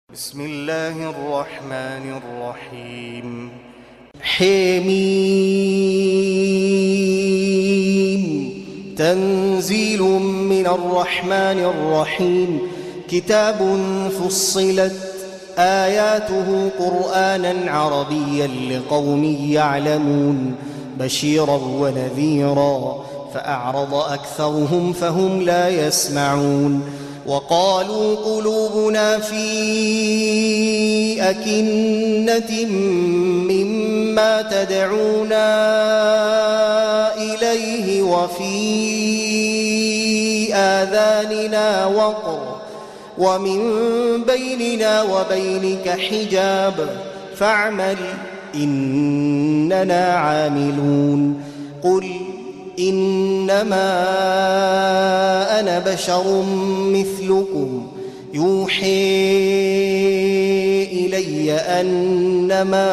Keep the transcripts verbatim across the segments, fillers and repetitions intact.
بسم الله الرحمن الرحيم. حميم تنزيل من الرحمن الرحيم. كتاب فصلت آياته قرآنا عربيا لقوم يعلمون بشيرا ونذيرا فأعرض أكثرهم فهم لا يسمعون. وقالوا قلوبنا في أكنة مما تدعونا إليه وفي آذاننا وقر ومن بيننا وبينك حجاب فاعمل إننا عاملون. قل إنما أنا بشر مثلكم يوحي إلي أنما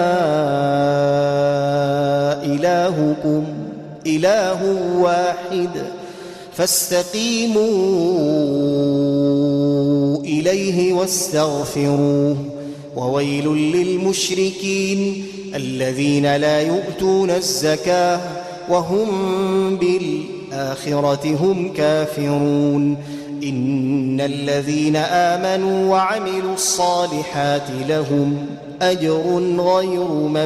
إلهكم إله واحد فاستقيموا إليه واستغفروه. وويل للمشركين الذين لا يؤتون الزكاة وهم بالآخرة هم كافرون. إن الذين آمنوا وعملوا الصالحات لهم أجر غير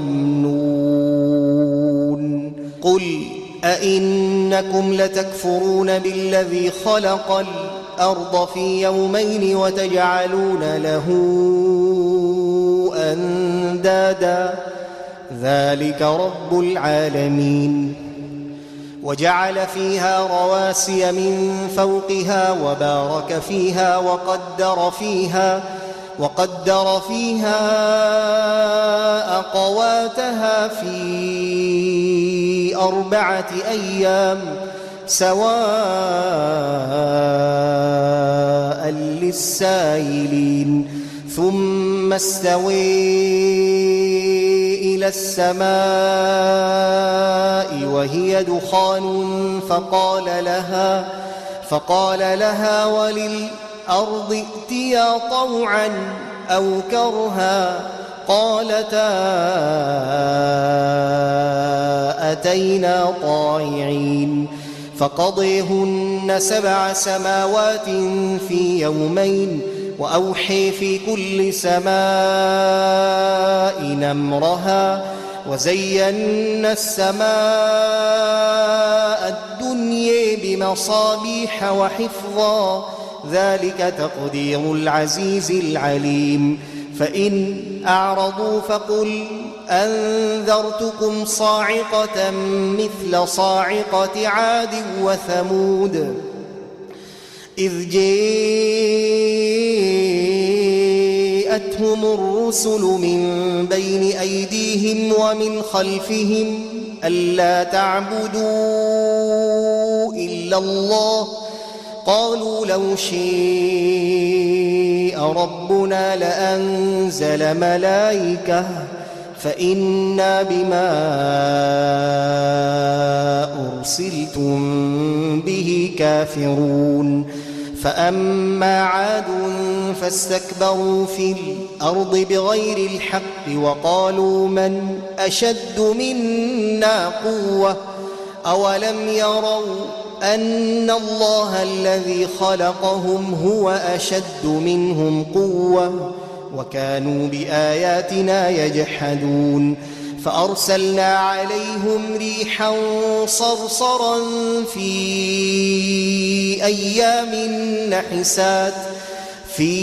ممنون. قل أئنكم لتكفرون بالذي خلق الأرض في يومين وتجعلون له أندادا ذلك رب العالمين. وجعل فيها رواسي من فوقها وبارك فيها وقدر فيها وقدر فيها أقواتها في أربعة أيام سواء للسائلين. ثم استوي إلى السماء وهي دخان فقال لها فقال لها وللأرض ائتيا طوعا أو كرها قالتا أتينا طائعين. فقضيهن سبع سماوات في يومين وأوحي في كل سماء أمرها وزينا السماء الدنيا بمصابيح وحفظا ذلك تقدير العزيز العليم. فإن أعرضوا فقل أنذرتكم صاعقة مثل صاعقة عاد وثمود إذ جاءتهم الرسل من بين أيديهم ومن خلفهم ألا تعبدوا إلا الله قالوا لو شاء ربنا لأنزل ملائكة فإنا بما أرسلتم به كافرون. فأما عاد فاستكبروا في الأرض بغير الحق وقالوا من أشد منا قوة أولم يروا أن الله الذي خلقهم هو أشد منهم قوة وكانوا بآياتنا يجحدون. فأرسلنا عليهم ريحا صرصرا في أيام نحسات في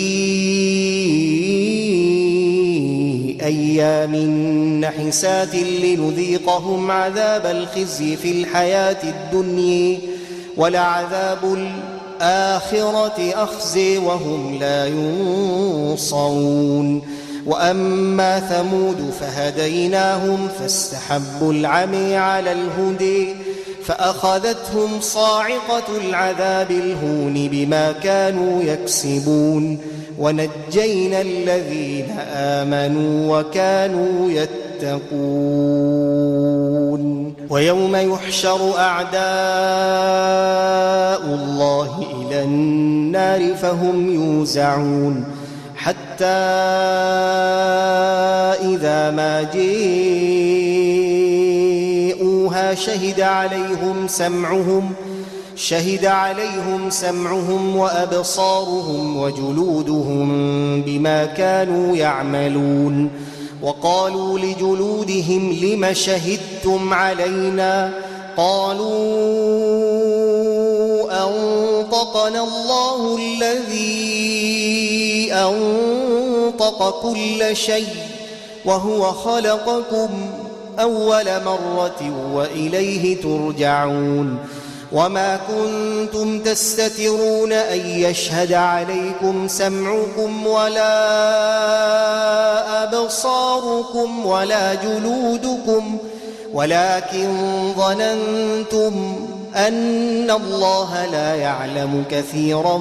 أيام نحسات لنذيقهم عذاب الخزي في الحياة الدنيا ولعذاب الآخرة أخزي وهم لا ينصرون. وأما ثمود فهديناهم فاستحبوا العمي على الهدي فأخذتهم صاعقة العذاب الهون بما كانوا يكسبون. ونجينا الذين آمنوا وكانوا يتقون. ويوم يحشر أعداء الله إلى النار فهم يوزعون حتى إذا ما جاءوها شهد عليهم سمعهم شهد عليهم سمعهم وأبصارهم وجلودهم بما كانوا يعملون. وقالوا لجلودهم لم شهدتم علينا؟ قالوا أنطقنا الله الذي أنطق كل شيء وهو خلقكم أول مرة وإليه ترجعون. وما كنتم تستترون أن يشهد عليكم سمعكم ولا أبصاركم ولا جلودكم ولكن ظننتم أن الله لا يعلم كثيرا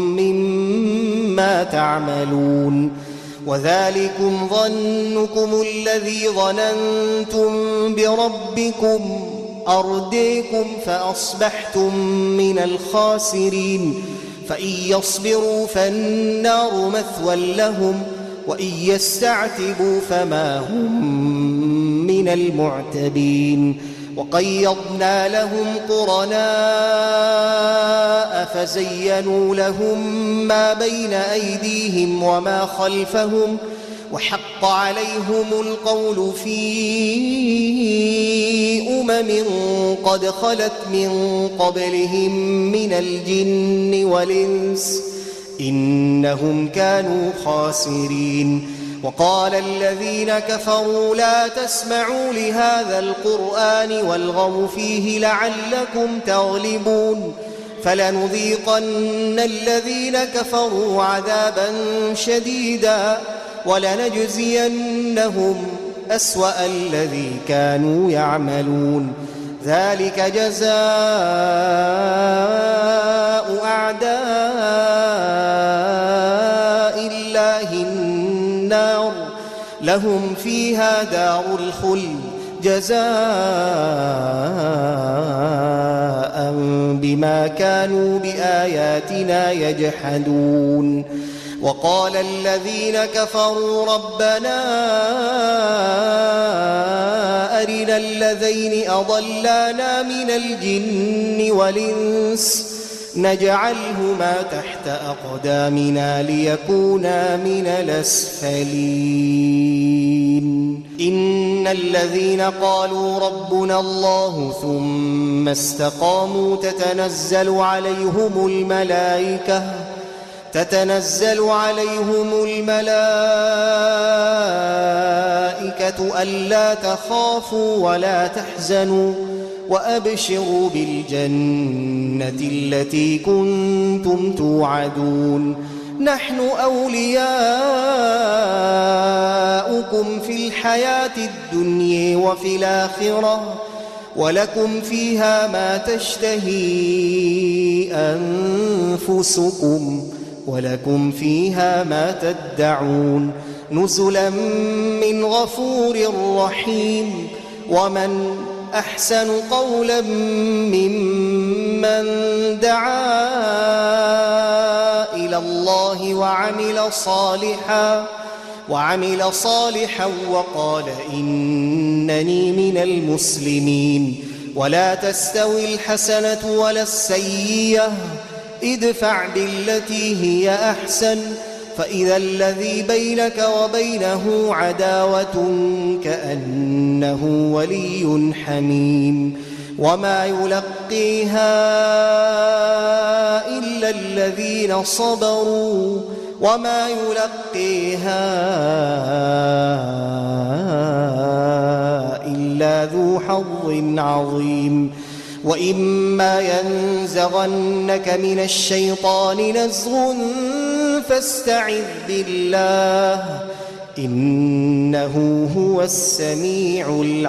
مما تعملون. وذلكم ظنكم الذي ظننتم بربكم أرديكم فأصبحتم من الخاسرين. فإن يصبروا فالنار مثوى لهم وإن يستعتبوا فما هم من المعتبين. وقيضنا لهم قرناء فزينوا لهم ما بين أيديهم وما خلفهم وحق عليهم القول في أمم قد خلت من قبلهم من الجن والإنس إنهم كانوا خاسرين. وقال الذين كفروا لا تسمعوا لهذا القرآن والغوا فيه لعلكم تغلبون. فلنذيقن الذين كفروا عذابا شديدا ولنجزينهم أسوأ الذي كانوا يعملون. ذلك جزاء أعداء الله النار لهم فيها دار الخلد جزاء بما كانوا بآياتنا يجحدون. وقال الذين كفروا ربنا أرنا الذين أضلانا من الجن والإنس نجعلهما تحت أقدامنا ليكونا من الأسفلين. إن الذين قالوا ربنا الله ثم استقاموا تتنزل عليهم الملائكة تتنزل عليهم الملائكة ألا تخافوا ولا تحزنوا وأبشروا بالجنة التي كنتم توعدون. نحن أولياؤكم في الحياة الدنيا وفي الآخرة ولكم فيها ما تشتهي أنفسكم ولكم فيها ما تدعون نزلا من غفور رحيم. ومن أحسن قولا ممن دعا إلى الله وعمل صالحا وعمل صالحا وقال إنني من المسلمين. ولا تستوي الحسنة ولا السيئة ادفع بالتي هي أحسن فإذا الذي بينك وبينه عداوة كأنه ولي حميم. وما يلقيها إلا الذين صبروا وما يلقيها إلا ذو حظ عظيم. وإما ينزغنك من الشيطان نزغ فاستعذ بالله إنه هو السميع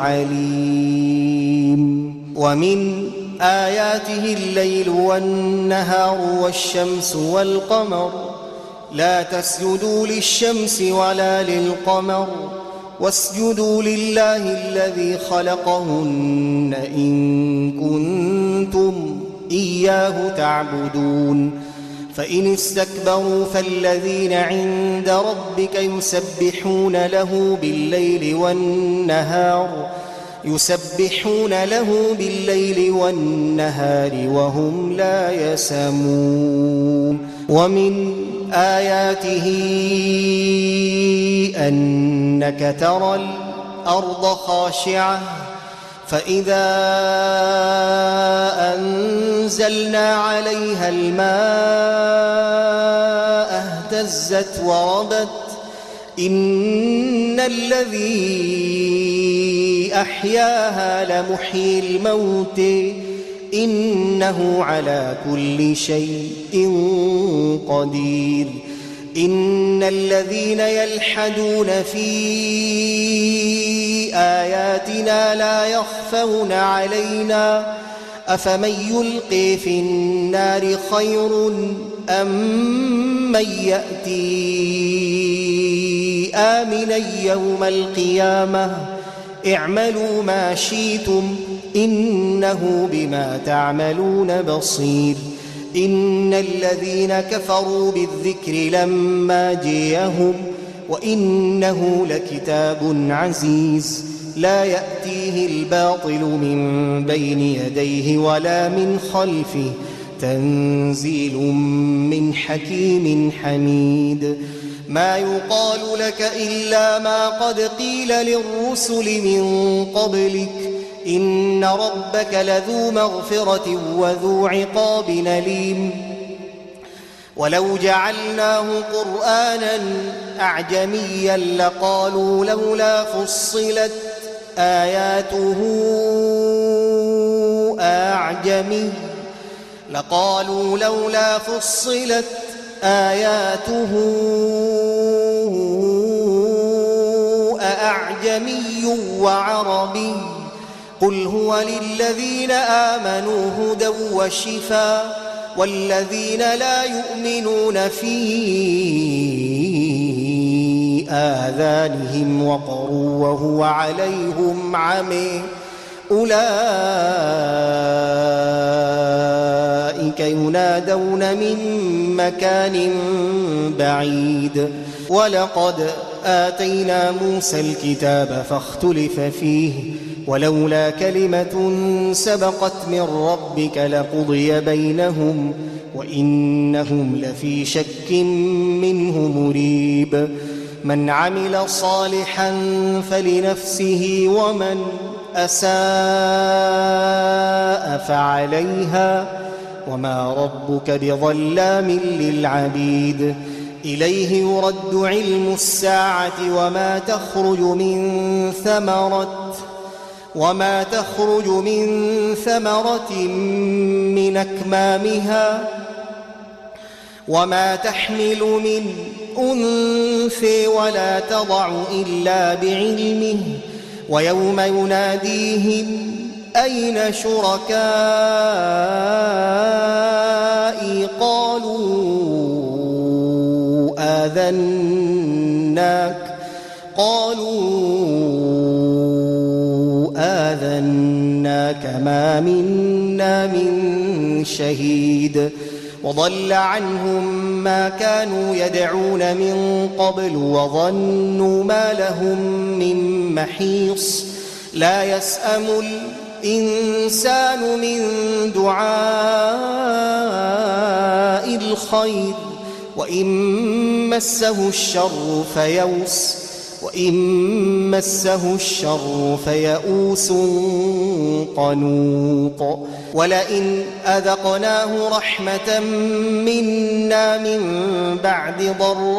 العليم. ومن آياته الليل والنهار والشمس والقمر لا تسجدوا للشمس ولا للقمر واسجدوا لله الذي خلقهن إن كنتم إياه تعبدون. فإن استكبروا فالذين عند ربك يسبحون له بالليل والنهار يسبحون له بالليل والنهار وهم لا يسمون. ومن آياته أنك ترى الأرض خاشعة فإذا أنزلنا عليها الماء اهتزت وربت إن الذي أحياها لمحيي الموت إنه على كل شيء قدير. إن الذين يلحدون في آياتنا لا يخفون علينا أفمن يلقي في النار خير أم من يأتي آمنا يوم القيامة اعملوا ما شئتم إنه بما تعملون بصير. إن الذين كفروا بالذكر لما جاءهم وإنه لكتاب عزيز لا يأتيه الباطل من بين يديه ولا من خلفه تنزيل من حكيم حميد. ما يقال لك إلا ما قد قيل للرسل من قبلك إن ربك لذو مغفرة وذو عقاب أليم. ولو جعلناه قرآنا أعجميا لقالوا لولا فصلت آياته أعجمي لقالوا لولا فصلت آياته أأعجمي وعربي قل هو للذين آمنوا هدى وشفاء والذين لا يؤمنون في آذانهم وقر وهو عليهم عمي أولئك ينادون من مكان بعيد. ولقد آتينا موسى الكتاب فاختلف فيه ولولا كلمة سبقت من ربك لقضي بينهم وإنهم لفي شك منه مريب. من عمل صالحا فلنفسه ومن أساء فعليها وما ربك بظلام للعبيد. إليه يرد علم الساعة وما تخرج من ثمرة وما تخرج من ثمرة من أكمامها وما تحمل من أنثى ولا تضع إلا بعلمه ويوم يناديهم أين شركائي قالوا آذناك قالوا آذناك ما منا من شهيد. وضل عنهم ما كانوا يدعون من قبل وظنوا ما لهم من محيص. لا يسأم الإنسان من دعاء الخير وإن مسه الشر فيئوس وإن مسه الشر فيئوس قنوط. ولئن أذقناه رحمة منا من بعد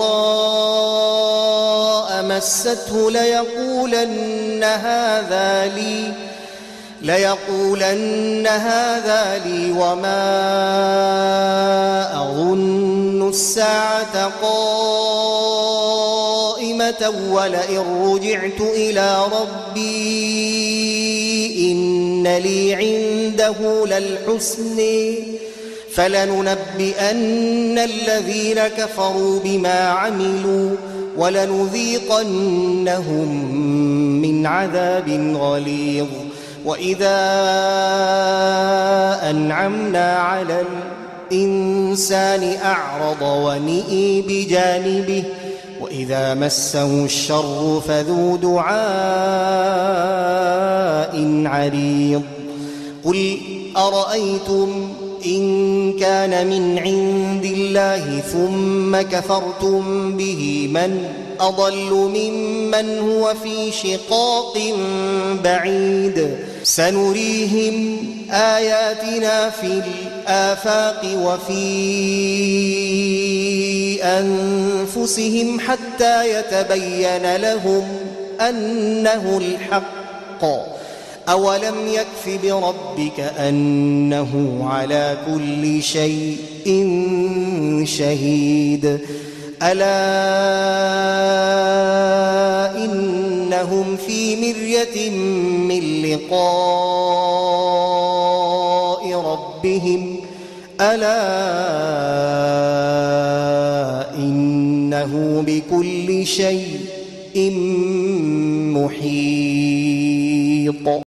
ضراء مسته ليقولن هذا لي ليقولن هذا لي وما أظن الساعة قائمة ولئن رجعت إلى ربي إن لي عنده للحسن فلننبئن الذين كفروا بما عملوا ولنذيقنهم من عذاب غليظ. وإذا أنعمنا على الإنسان أعرض ونئي بجانبه وإذا مسه الشر فذو دعاء عريض قل أرأيتم إن كان من عند الله ثم كفرتم به من أضل ممن هو في شقاق بعيد سنريهم آياتنا في الآفاق وفي أنفسهم حتى يتبين لهم أنه الحق أولم يكف بربك أنه على كل شيء شهيد ألا إنهم في مرية من لقاء ربهم ألا إنه بكل شيء محيط